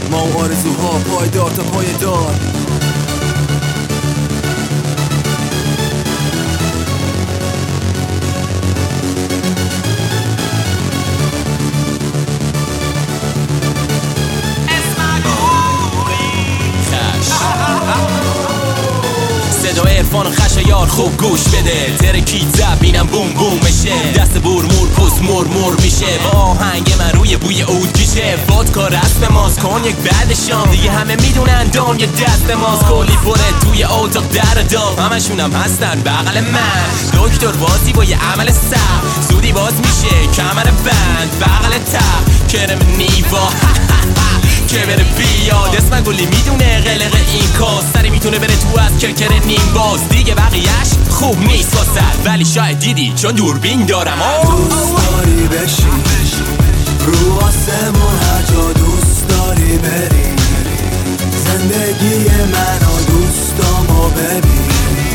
ما و آرزوها پایدار تا پایدار. صدای عرفان و خشایار خوب گوش بده، ترکید زبینم بوم بوم میشه، دست بور مور پوست مور مور میشه، با آهنگ من روی بوی عود کشه. ودکا رسم ماست، کنیک بعد شام دیگه همه میدونن دنیا دست ماست. کلی پره توی اتاق در داغ، همشونم هستن بغل من. دکتر بازی با یه عمل سخت، زودی باز میشه کمر بند بغل تخت. کرم نیوا که بره بیاد، اسم گلی میدونه قلق این کاس، سری میتونه بره تو از کرکر نیم باز. دیگه بقیهش خوب نیست واسه، ولی شاید دیدی چون دوربین دارم. دوست داری بشی رو آسمون، هر جا دوست داری بری، زندگی منو دوستامو ببین.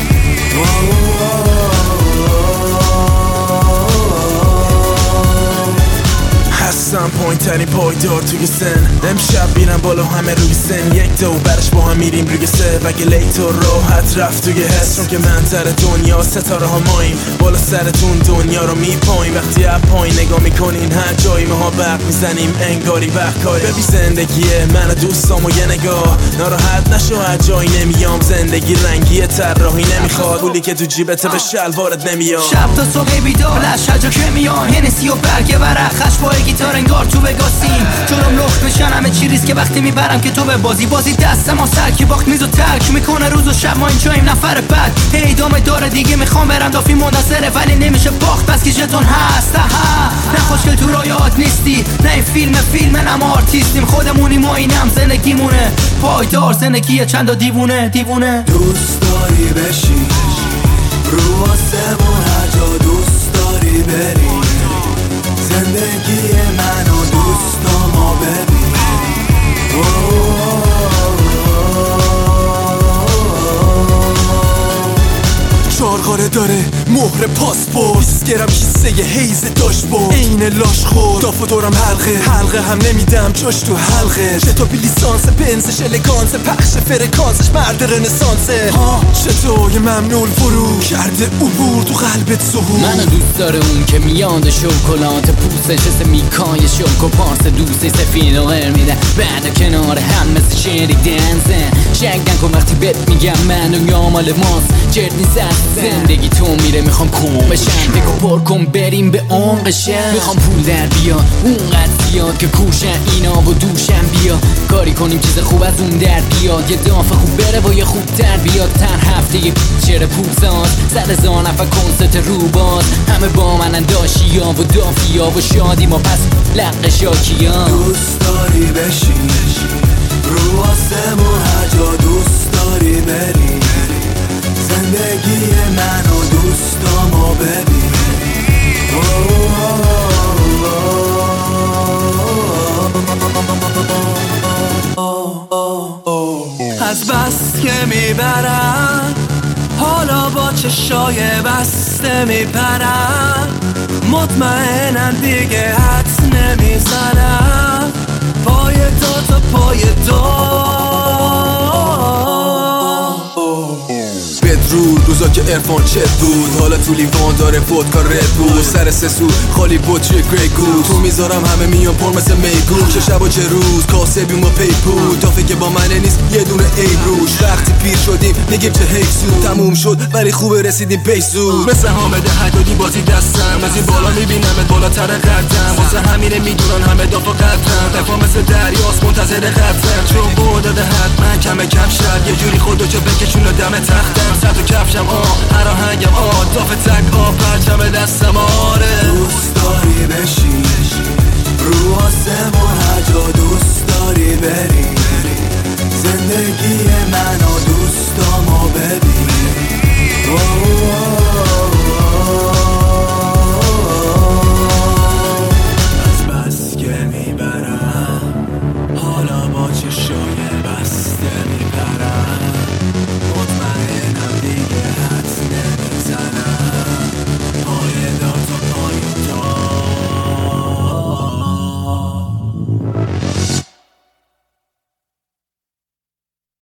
هستم پایین ترین پایدار توی سن، امشب میرم بالا همه روی سن، یک دو برش با هم میریم روی سه. وگه لیتو راحت رفت توی حس، چون که منظر دنیا ستاره ها ماییم، بالا سرتون دنیا رو میپاییم. وقتی از پایین نگاه میکنین هر جایی ماها برق میزنیم، انگاری وقتکاری. ببین زندگیه من و دوستام و یه نگاه، ناراحت نشو از جایی نمیام. زندگی رنگی طراحی نمیخواد، پولی که تو جیبت به شلوارت نمیاد. شب تا صبح بیدار لش هر جا که میان، یه نسی و برگ ورق خش با گیتار انگار تو بگاسیم. جلوم لخت بشن همه چی ریز که وقتی میبرم که تو به بازی دست ما سر که باخت میزو ترک میکنه روز و شب. ما اینجاییم نفر بد هی دامه داره دیگه، میخوام برم دافی مندسره ولی نمیشه باخت بس که ژتون هست. نه خوشگل تو رایات نیستی، نه این فیلم نه آرتیستیم، خودمونیم ما اینم زندگیمونه پایدار. زندگی چند دیوونه دوست داری بشی رو آسمون، هر جا دوست داری بری، زندگی منو دوستامو ببین. چارقاره داره مهر پاسپورت، گرم کیسه حیز داشت بود این لاش خور. داف دورم حلقه هم نمیدم جاش تو حلقه. شتابی لیسانس بنزش الگانس، پخش فرکانسش مرد رنسانسه. چطور ممنون فرو کرده عبور تو قلبت ظهور. منو دوست داره اون که میاد شوکولات پوستش مثل میکای شوک و پارس دوستش سفید و غیر میده، بعد کنار هم مثل شنیدن زن. شک نکن وقتی بهت میگم من و یامال ماست، جرد نیست زندگی تو میره. میخوام کوم بشم بگو پر کن بریم به عمقشم، میخوام پول در بیاد اونقدر زیاد که کوشن اینا و دوشم بیا. کاری کنیم چیز خوب از اون در بیاد، یه دافع خوب بره و یه خوب در بیاد. تر هفته یه چر پوزان سر زانف و کنسرت روباز، همه با من انداشیا و دافیا و شادی ما پس لق شاکیان. دوست داری بشی رو آسمون، هر جا دوست داری بری، زندگی منو دوستامو ببین. از بس که میبرم حالا با چشای بسته میپرم، مطمئنم دیگه حدس نمیزنم. پای تا پای بدرود روزا که عرفان چت بود، حالا تو لیوان داره ودکا رد بود، سر سه سو خالی بود توی گری گوز. تو میذارم همه میان پر مثل میگو، چه شب و چه روز کاسبیم و پیپود. دافه که با منه نیست یه دونه عیب روش، وقتی پیر شدیم میگیم چه حیف تموم شد ولی خوبه رسیدیم پیش زود. مثل حامد حدادی بازی دستم، از این بالا میبینمت بالاتر قدم، واسه همینه میدونن همه دافا قدم. دفا مثل دریاست منتظر قدم، چون بوداده حتما کم شد یه جوری خودو که بکشونه دم تختم. سر تو کفشم هر آهنگم داف تک پرچم دستم. آره دوست داری بشی رو آسمون، هر جا دوست داری بری، زندگی منو دوستامو ببین. از بس که میبرم حالا با چشای